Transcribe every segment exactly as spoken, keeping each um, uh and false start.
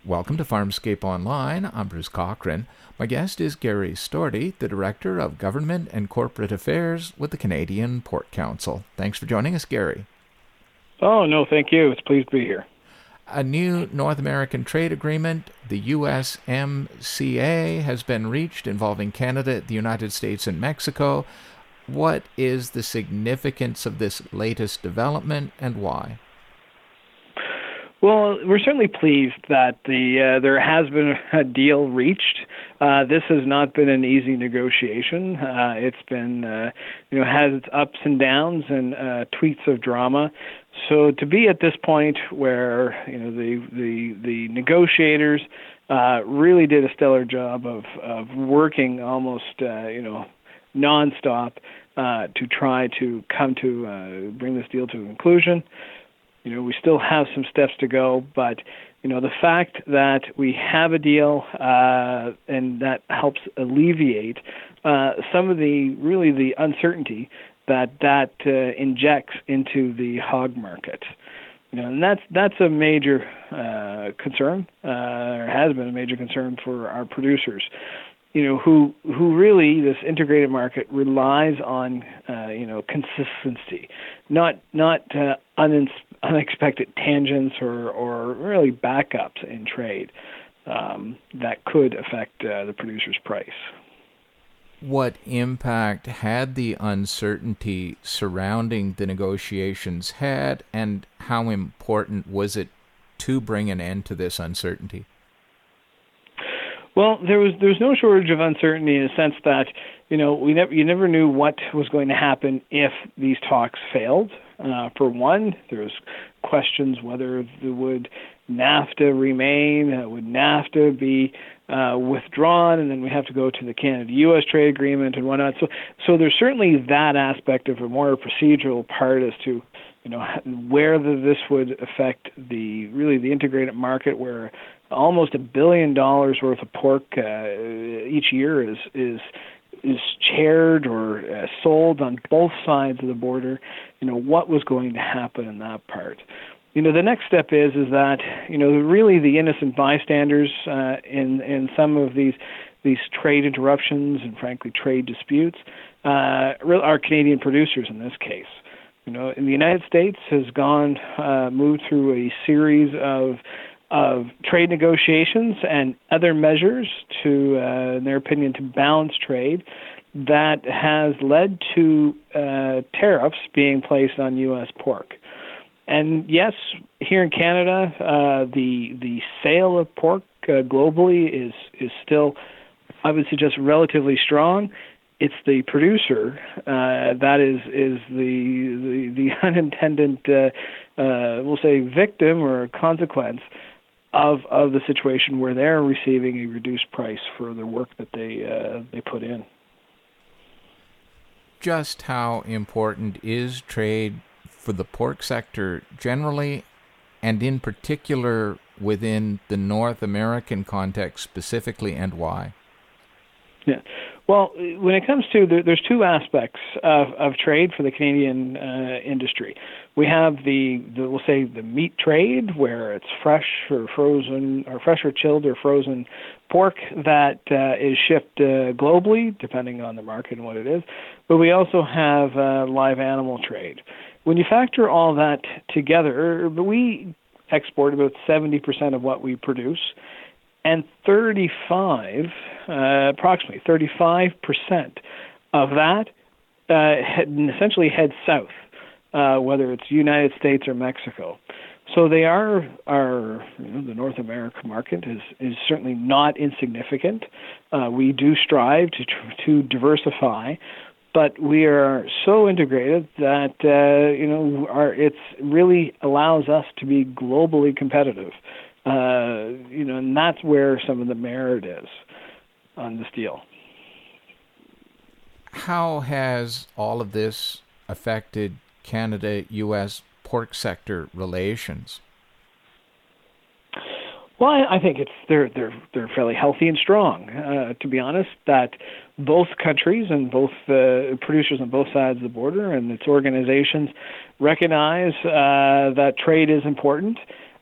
Welcome to Farmscape Online. I'm Bruce Cochran. My guest is Gary Storti, the Director of Government and Corporate Affairs with the Canadian Pork Council. Thanks for joining us, Gary. Oh, no, thank you. It's pleased to be here. A new North American trade agreement, the U S M C A, has been reached involving Canada, the United States, and Mexico. What is the significance of this latest development and why? Well, we're certainly pleased that the uh, there has been a deal reached. Uh, this has not been an easy negotiation. Uh, it's been, uh, you know, has its ups and downs and uh, tweets of drama. So to be at this point where, you know, the the the negotiators uh, really did a stellar job of of working almost, uh, you know, nonstop uh, to try to come to uh, bring this deal to a conclusion. You know, we still have some steps to go, but, you know, the fact that we have a deal uh, and that helps alleviate uh, some of the, really the uncertainty that that uh, injects into the hog market. You know, and that's that's a major uh, concern, uh, or has been a major concern for our producers. You know, who who really this integrated market relies on, uh, you know, consistency, not not uh, un- unexpected tangents or, or really backups in trade um, that could affect uh, the producer's price. What impact had the uncertainty surrounding the negotiations had, and how important was it to bring an end to this uncertainty? Well, there was there was no shortage of uncertainty in the sense that, you know, we never you never knew what was going to happen if these talks failed. Uh, for one, there was questions whether the, would NAFTA remain, uh, would NAFTA be uh, withdrawn, and then we have to go to the Canada-U S trade agreement and whatnot. So, so there's certainly that aspect of a more procedural part as to, you know, where the, this would affect the really the integrated market, where almost a billion dollars worth of pork uh, each year is is is chaired or uh, sold on both sides of the border. You know, what was going to happen in that part? You know, the next step is is that, you know, really the innocent bystanders uh, in in some of these these trade interruptions and frankly trade disputes uh, are Canadian producers in this case. You know, in the United States has gone uh, moved through a series of of trade negotiations and other measures to, uh, in their opinion, to balance trade that has led to uh, tariffs being placed on U S pork. And yes, here in Canada, uh, the the sale of pork uh, globally is is still, I would suggest, relatively strong. It's the producer uh, that is is the the, the unintended, uh, uh, we'll say, victim or consequence of of the situation where they're receiving a reduced price for the work that they uh, they put in. Just how important is trade for the pork sector generally, and in particular within the North American context specifically, and why? Yeah. Well, when it comes to, there, there's two aspects of, of trade for the Canadian uh, industry. We have the, the, we'll say, the meat trade, where it's fresh or frozen, or fresh or chilled or frozen pork that uh, is shipped uh, globally, depending on the market and what it is. But we also have uh, live animal trade. When you factor all that together, we export about seventy percent of what we produce, and thirty-five, uh, approximately thirty-five percent of that uh, head, essentially heads south, uh, whether it's United States or Mexico. So they are, are you know, the North American market is, is certainly not insignificant. Uh, we do strive to to diversify, but we are so integrated that uh, you know our it's really allows us to be globally competitive. Uh, you know, and that's where some of the merit is on this deal. How has all of this affected Canada-U S pork sector relations? Well, I, I think it's they're they're they're fairly healthy and strong. Uh, to be honest, that both countries and both uh, producers on both sides of the border and its organizations recognize uh, that trade is important.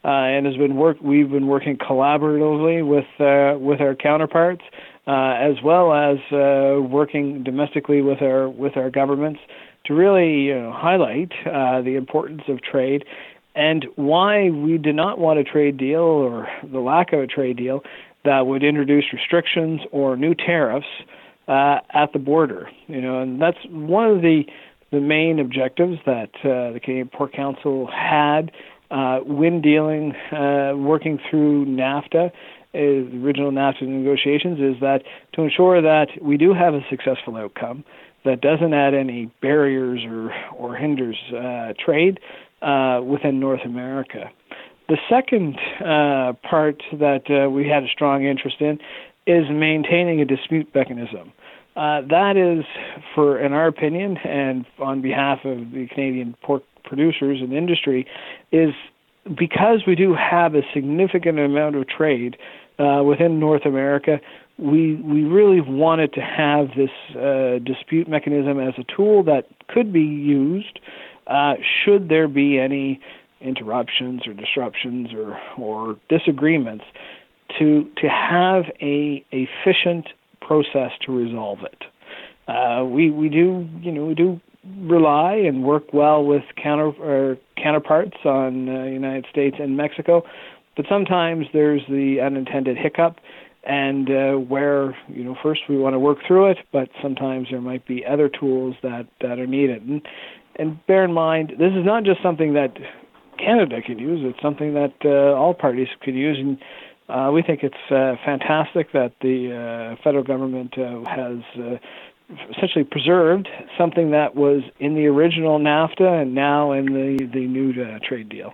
uh, and has been work. We've been working collaboratively with uh, with our counterparts, uh, as well as uh, working domestically with our with our governments to really you know, highlight uh, the importance of trade and why we do not want a trade deal or the lack of a trade deal that would introduce restrictions or new tariffs uh, at the border. You know, and that's one of the the main objectives that uh, the Canadian Pork Council had uh, when dealing, uh, working through NAFTA, uh, the original NAFTA negotiations, is that to ensure that we do have a successful outcome that doesn't add any barriers or, or hinders uh, trade uh, within North America. The second uh, part that uh, we had a strong interest in is maintaining a dispute mechanism. Uh, that is, for, in our opinion, and on behalf of the Canadian pork producers and industry, is because we do have a significant amount of trade uh, within North America, we we really wanted to have this uh, dispute mechanism as a tool that could be used uh, should there be any interruptions or disruptions or, or disagreements to to have a efficient process to resolve it. Uh, we we do you know we do rely and work well with counter or counterparts on uh, United States and Mexico, but sometimes there's the unintended hiccup, and uh, where you know first we want to work through it, but sometimes there might be other tools that, that are needed. And and bear in mind, this is not just something that Canada can use; it's something that uh, all parties could use. And Uh, we think it's uh, fantastic that the uh, federal government uh, has uh, essentially preserved something that was in the original NAFTA and now in the, the new uh, trade deal.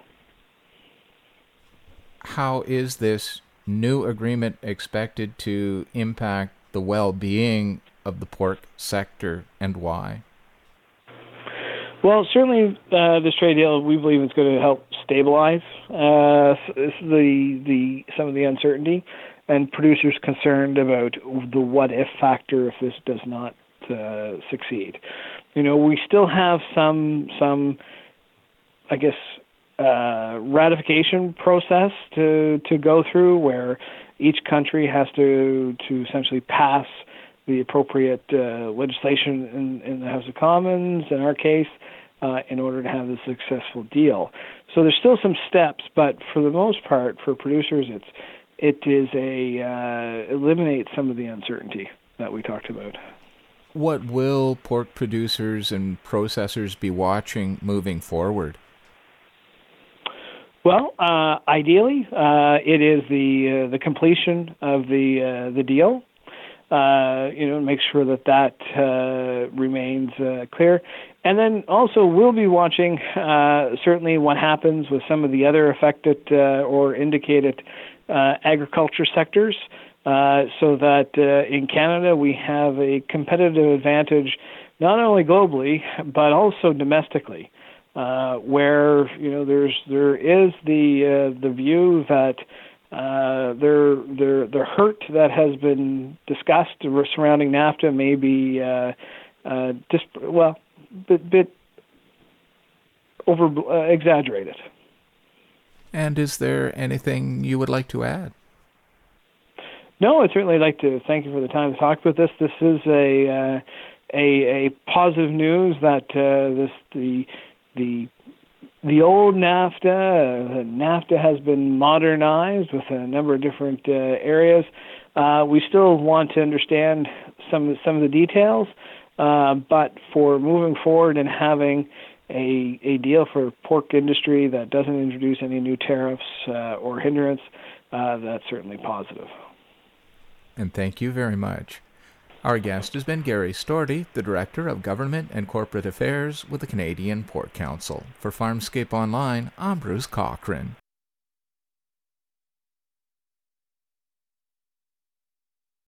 How is this new agreement expected to impact the well-being of the pork sector, and why? Well, certainly uh, this trade deal, we believe, is going to help stabilize uh, the the some of the uncertainty and producers concerned about the what-if factor if this does not uh, succeed. You know, we still have some some, I guess, uh, ratification process to to go through where each country has to to essentially pass the appropriate uh, legislation in, in the House of Commons, in our case, uh, in order to have the successful deal. So there's still some steps, but for the most part, for producers, it's it is a uh, eliminates some of the uncertainty that we talked about. What will pork producers and processors be watching moving forward? Well, uh, ideally, uh, it is the uh, the completion of the uh, the deal. Uh, you know, make sure that that uh, remains uh, clear. And then also we'll be watching uh, certainly what happens with some of the other affected uh, or indicated uh, agriculture sectors uh, so that uh, in Canada we have a competitive advantage not only globally but also domestically uh, where, you know, there's there is the uh, the view that Uh, there, there, the hurt that has been discussed surrounding NAFTA may be, uh, uh, disp- well, bit, bit over uh, exaggerated. And is there anything you would like to add? No, I'd certainly like to thank you for the time to talk about this. This is a uh, a, a positive news that uh, this the the. The old NAFTA, uh, NAFTA has been modernized with a number of different uh, areas. Uh, we still want to understand some of the, some of the details, uh, but for moving forward and having a a deal for pork industry that doesn't introduce any new tariffs uh, or hindrance, uh, that's certainly positive. And thank you very much. Our guest has been Gary Storty, the Director of Government and Corporate Affairs with the Canadian Pork Council. For Farmscape Online, I'm Bruce Cochran.